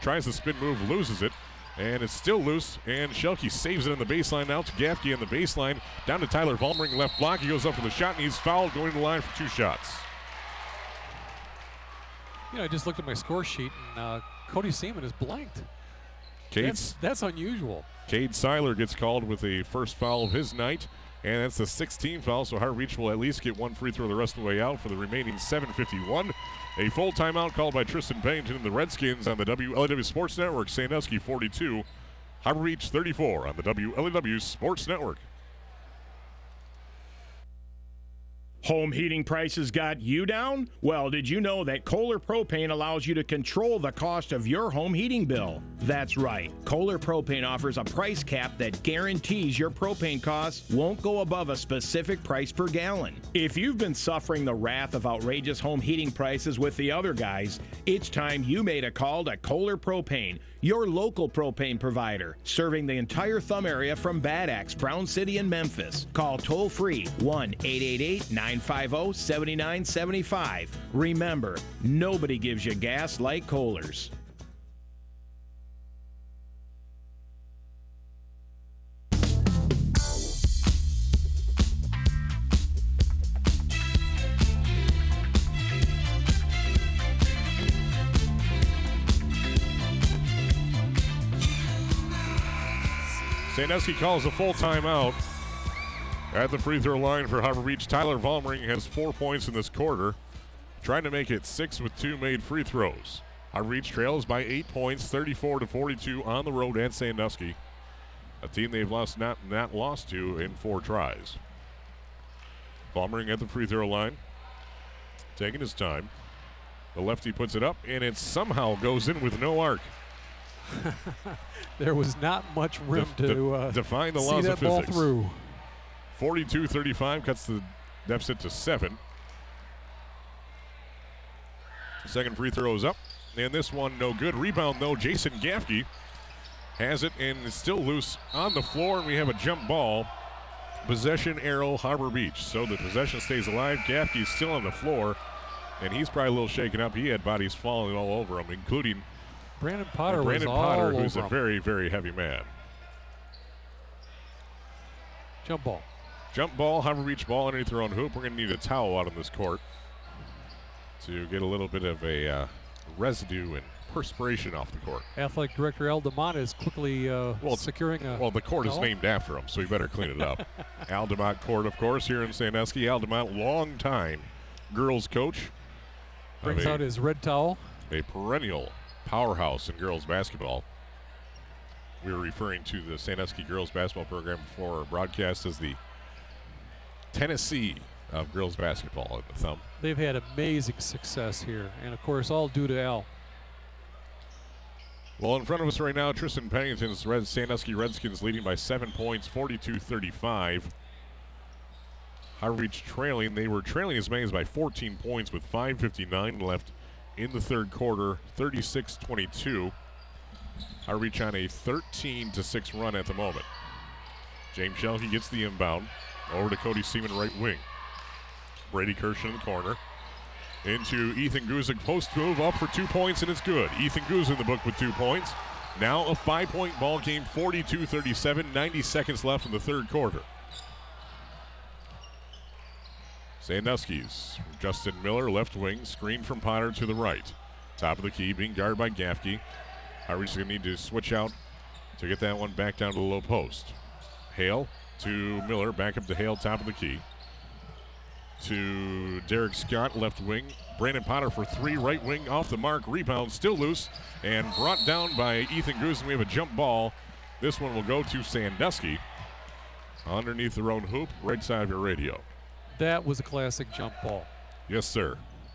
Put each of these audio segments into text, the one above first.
tries the spin move, loses it, and it's still loose, and Shelke saves it on the baseline. Now to Gaffke on the baseline, down to Tyler Vollmering, left block. He goes up for the shot, and he's fouled, going to the line for 2 shots. I just looked at my score sheet, and Cody Seaman is blanked. That's unusual. Cade Seiler gets called with the first foul of his night, and that's the 16th foul, so Hart Beach will at least get 1 free throw the rest of the way out for the remaining 7:51. A full timeout called by Tristan Pennington and the Redskins on the WLEW Sports Network. Sandusky 42, Harbor Beach 34 on the WLEW Sports Network. Home heating prices got you down? Well, did you know that Kohler Propane allows you to control the cost of your home heating bill? That's right. Kohler Propane offers a price cap that guarantees your propane costs won't go above a specific price per gallon. If you've been suffering the wrath of outrageous home heating prices with the other guys, it's time you made a call to Kohler Propane, your local propane provider, serving the entire Thumb area from Bad Axe, Brown City, and Memphis. Call toll-free 1-888-950-7975. Remember, nobody gives you gas like Kohler's. Sandusky calls a full timeout at the free throw line for Harbor Beach. Tyler Vollmering has 4 points in this quarter, trying to make it 6 with 2 made free throws. Harbor Beach trails by 8 points, 34-42 on the road at Sandusky, a team they've not lost to in 4 tries. Vollmering at the free throw line, taking his time. The lefty puts it up, and it somehow goes in with no arc. There was not much room to define the see laws that of ball physics. through. 42-35 cuts the deficit to 7. Second free throw is up, and this one no good. Rebound though, Jason Gaffke has it and is still loose on the floor, and we have a jump ball. Possession arrow, Harbor Beach. So the possession stays alive. Gaffke's still on the floor, and he's probably a little shaken up. He had bodies falling all over him, including Brandon Potter, who's a very, very heavy man. Jump ball. Jump ball, Harbor Beach ball underneath their own hoop. We're going to need a towel out on this court to get a little bit of a residue and perspiration off the court. Athletic Director Al DeMott is quickly securing a... Well, the court is named after him, so you better clean it up. Al DeMott Court, of course, here in Sandusky. Al DeMott, long-time girls coach. Brings out his red towel. A perennial powerhouse in girls basketball. We were referring to the Sandusky girls basketball program before our broadcast as the Tennessee of girls basketball in the Thumb. They've had amazing success here, and of course all due to Al. Well, in front of us right now, Tristan Pennington's Sandusky Redskins leading by 7 points, 42-35. Harbor Beach trailing. They were trailing as many as by 14 points with 5:59 left in the third quarter, 36-22. Harbor Beach on a 13-6 run at the moment. James Shelke gets the inbound over to Cody Seaman, right wing. Brady Kirsch in the corner. Into Ethan Guzik, post move up for 2 points, and it's good. Ethan Guzik in the book with 2 points. Now a 5-point ball game, 42-37, 90 seconds left in the third quarter. Sandusky's Justin Miller, left wing, screen from Potter to the right. Top of the key, being guarded by Gaffke. Harvey's going to need to switch out to get that one back down to the low post. Hale to Miller, back up to Hale, top of the key. To Derek Scott, left wing. Brandon Potter for 3, right wing, off the mark. Rebound still loose and brought down by Ethan Guzik. We have a jump ball. This one will go to Sandusky underneath their own hoop, right side of your radio. That was a classic jump ball. Yes, sir.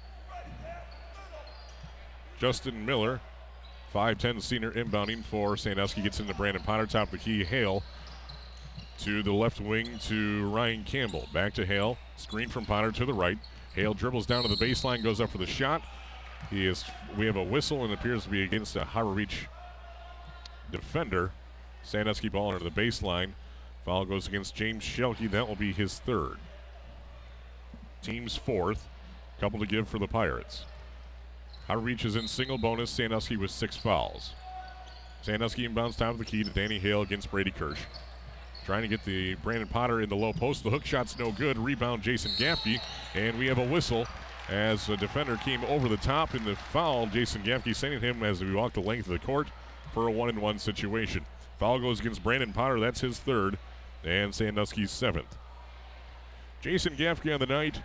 Justin Miller, 5'10 senior, inbounding for Sandusky. Gets into Brandon Potter, top of the key. Hale to the left wing to Ryan Campbell. Back to Hale. Screen from Potter to the right. Hale dribbles down to the baseline, goes up for the shot. We have a whistle and it appears to be against a Harbor Beach defender. Sandusky ball under the baseline. Foul goes against James Shelke. That will be his third. Team's fourth. Couple to give for the Pirates. High Reach is in single bonus. Sandusky with 6 fouls. Sandusky inbounds top of the key to Danny Hale against Brady Kirsch. Trying to get the Brandon Potter in the low post. The hook shot's no good. Rebound Jason Gaffke. And we have a whistle as a defender came over the top in the foul. Jason Gaffke sending him as we walk the length of the court for a 1-and-1 situation. Foul goes against Brandon Potter. That's his 3rd. And Sandusky's 7th. Jason Gaffke on the night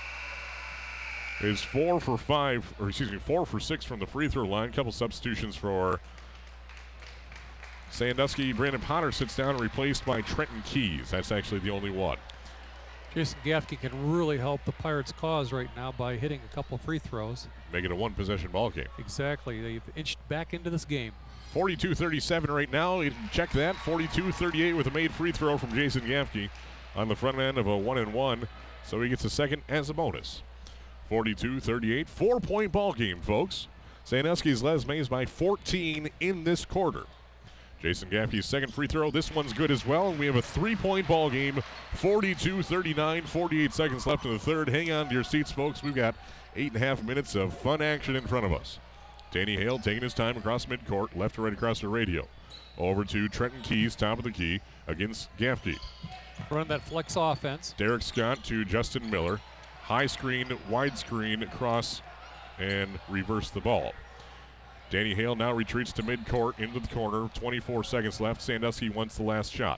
is 4 for 6 from the free throw line. Couple substitutions for Sandusky. Brandon Potter sits down and replaced by Trenton Keys. That's actually the only one. Jason Gaffke can really help the Pirates' cause right now by hitting a couple free throws. Make it a 1-possession ball game. Exactly. They've inched back into this game. 42-37 right now. You can check that. 42-38 with a made free throw from Jason Gaffke on the front end of a 1-and-1. So he gets a second as a bonus. 42-38. 4-point ball game, folks. Sandusky's Les Mays by 14 in this quarter. Jason Gaffke's second free throw. This one's good as well. And we have a 3-point ball game. 42-39. 48 seconds left in the third. Hang on to your seats, folks. We've got 8.5 minutes of fun action in front of us. Danny Hale taking his time across midcourt, left to right across the radio. Over to Trenton Keys, top of the key, against Gaffke. Run that flex offense. Derek Scott to Justin Miller. High screen, wide screen, cross, and reverse the ball. Danny Hale now retreats to midcourt into the corner. 24 seconds left. Sandusky wants the last shot.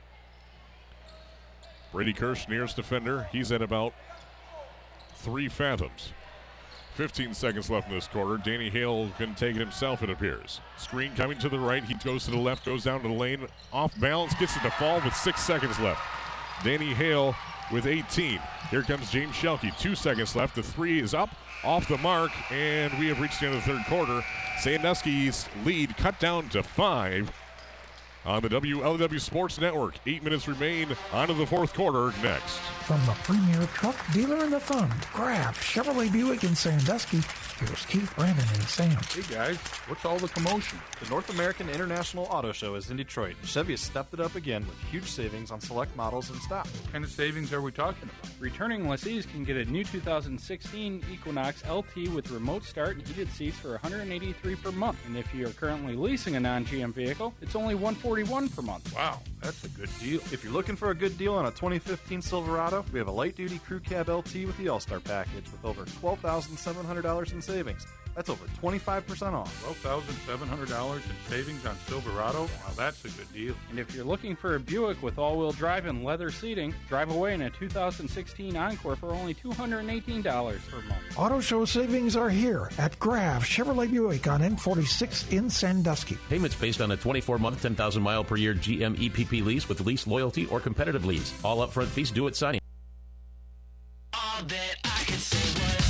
Brady Kirsch, nearest defender. He's at about 3 fathoms. 15 seconds left in this quarter. Danny Hale can take it himself, it appears. Screen coming to the right. He goes to the left, goes down to the lane. Off balance, gets it to fall with 6 seconds left. Danny Hale with 18. Here comes James Shelkey. 2 seconds left. The 3 is up, off the mark, and we have reached the end of the third quarter. Sandusky's lead cut down to 5 on the WLW Sports Network. 8 minutes remain. On to the fourth quarter next. From the premier truck dealer in the Fund, Grab Chevrolet Buick in Sandusky, here's Keith, Brandon, and Sam. Hey guys, what's all the commotion? The North American International Auto Show is in Detroit. Chevy has stepped it up again with huge savings on select models in stock. What kind of savings are we talking about? Returning lessees can get a new 2016 Equinox LT with remote start and heated seats for $183 per month. And if you're currently leasing a non-GM vehicle, it's only $141 per month. Wow, that's a good deal. If you're looking for a good deal on a 2015 Silverado, we have a light-duty crew cab LT with the All-Star package with over $12,700 in savings. That's over 25% off. $12,700 in savings on Silverado? Wow, that's a good deal. And if you're looking for a Buick with all-wheel drive and leather seating, drive away in a 2016 Encore for only $218 per month. Auto show savings are here at Grab Chevrolet Buick on N46 in Sandusky. Payments based on a 24-month, 10,000-mile-per-year GM EPP lease with lease loyalty or competitive lease. All upfront fees due at signing. All that I can say was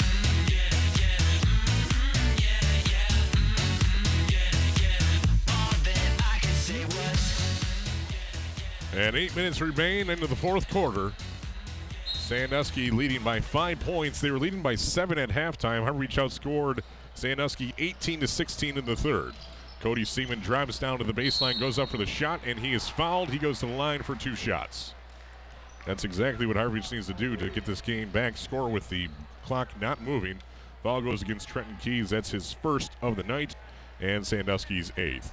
And 8 minutes remain into the fourth quarter. Sandusky leading by 5 points. They were leading by 7 at halftime. High Reach outscored Sandusky 18-16 in the third. Cody Seaman drives down to the baseline, goes up for the shot, and he is fouled. He goes to the line for 2 shots. That's exactly what High Reach needs to do to get this game back. Score with the clock not moving. Foul goes against Trenton Keys. That's his first of the night, and Sandusky's 8th.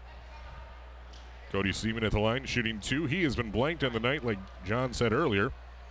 Cody Seaman at the line, shooting 2. He has been blanked on the night, like John said earlier.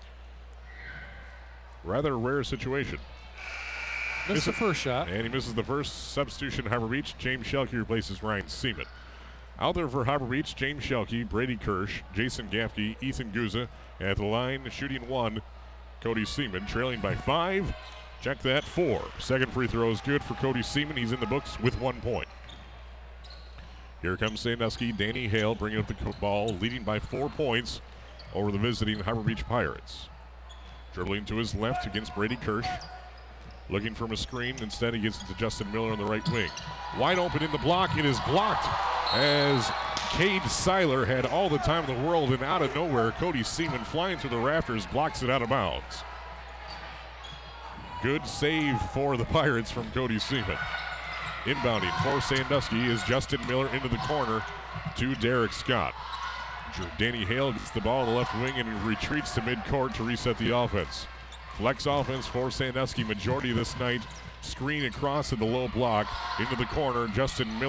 Rather rare situation. Missed the first shot. And he misses the first. Substitution, Harbor Beach. James Shelkey replaces Ryan Seaman. Out there for Harbor Beach, James Shelkey, Brady Kirsch, Jason Gaffke, Ethan Guza. At the line, shooting 1, Cody Seaman, trailing by 5. Check that, 4. Second free throw is good for Cody Seaman. He's in the books with 1 point. Here comes Sandusky. Danny Hale bringing up the ball, leading by 4 points over the visiting Harbor Beach Pirates. Dribbling to his left against Brady Kirsch. Looking from a screen. Instead, he gets it to Justin Miller on the right wing. Wide open in the block. It is blocked as Cade Seiler had all the time in the world, and out of nowhere, Cody Seaman flying through the rafters blocks it out of bounds. Good save for the Pirates from Cody Seaman. Inbounding for Sandusky is Justin Miller into the corner to Derek Scott. Danny Hale gets the ball on the left wing and retreats to midcourt to reset the offense. Flex offense for Sandusky. Majority of this night. Screen across in the low block. Into the corner. Justin Miller.